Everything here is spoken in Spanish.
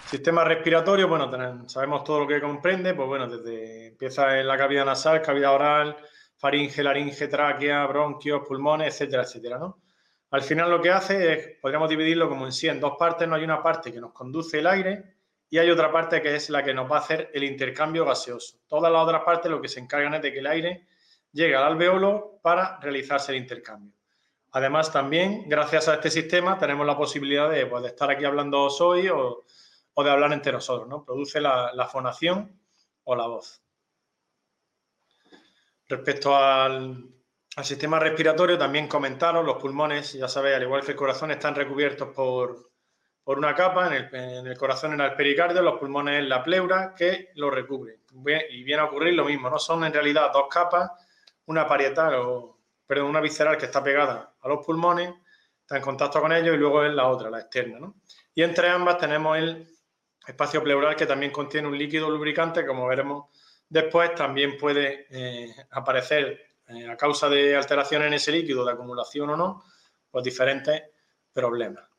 Sistema respiratorio, bueno, sabemos todo lo que comprende, pues bueno, empieza en la cavidad nasal, cavidad oral, faringe, laringe, tráquea, bronquios, pulmones, etcétera, etcétera, ¿no? Al final lo que hace es, podríamos dividirlo como en sí, en dos partes. No hay una parte que nos conduce el aire y hay otra parte que es la que nos va a hacer el intercambio gaseoso. Todas las otras partes lo que se encargan es de que el aire llegue al alveolo para realizarse el intercambio. Además, también, gracias a este sistema, tenemos la posibilidad de, pues, de estar aquí hablando hoy o de hablar entre nosotros, ¿no? Produce la fonación o la voz. Respecto al sistema respiratorio, también comentaros, los pulmones, ya sabéis, al igual que el corazón, están recubiertos por una capa. En el corazón era el pericardio, los pulmones es la pleura que lo recubre. Y viene a ocurrir lo mismo, ¿no? Son en realidad dos capas, una parietal una visceral que está pegada a los pulmones, está en contacto con ellos, y luego es la otra, la externa, ¿no? Y entre ambas tenemos el espacio pleural, que también contiene un líquido lubricante, como veremos después. También puede aparecer, a causa de alteraciones en ese líquido, de acumulación o no, pues diferentes problemas.